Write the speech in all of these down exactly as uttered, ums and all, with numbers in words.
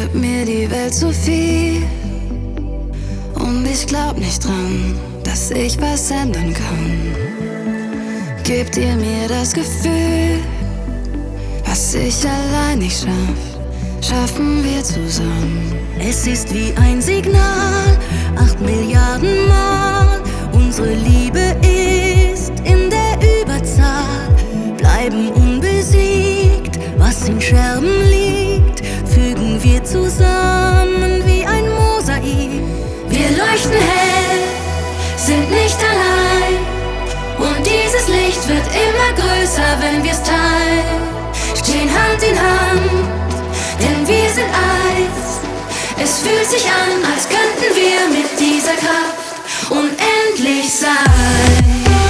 gibt mir die Welt zu viel. Und ich glaub nicht dran, dass ich was ändern kann. Gebt ihr mir das Gefühl, was ich allein nicht schaff, schaffen wir zusammen. Es ist wie ein Signal, acht Milliarden Mal. Unsere Liebe ist in der Überzahl. Bleiben unbesiegt, was in Scherben liegt, fügen wir zusammen wie ein Mosaik. Wir leuchten hell, sind nicht allein. Und dieses Licht wird immer größer, wenn wir's teilen. Stehen Hand in Hand, denn wir sind eins. Es fühlt sich an, als könnten wir mit dieser Kraft unendlich sein.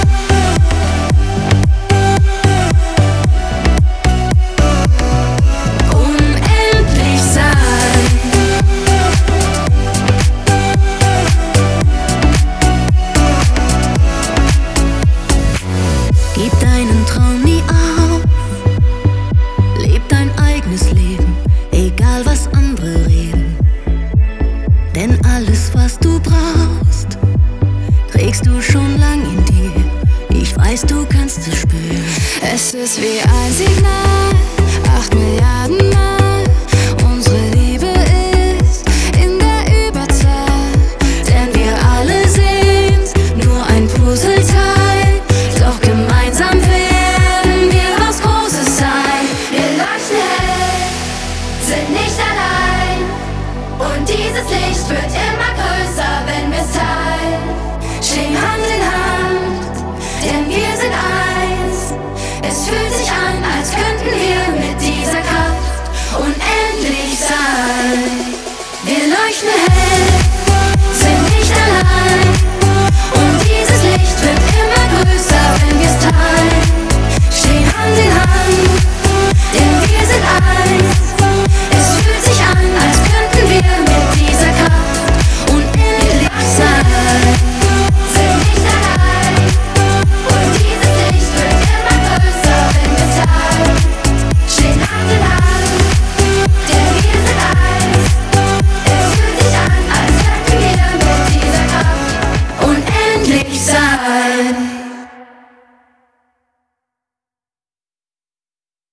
Unendlich sein. Gib deinen Traum nie auf, leb dein eigenes Leben, egal was andere reden. Denn alles, was du brauchst, trägst du schon lang in dir. Ich weiß, du kannst es spüren. Es ist wie ein Signal, acht Milliarden Mal.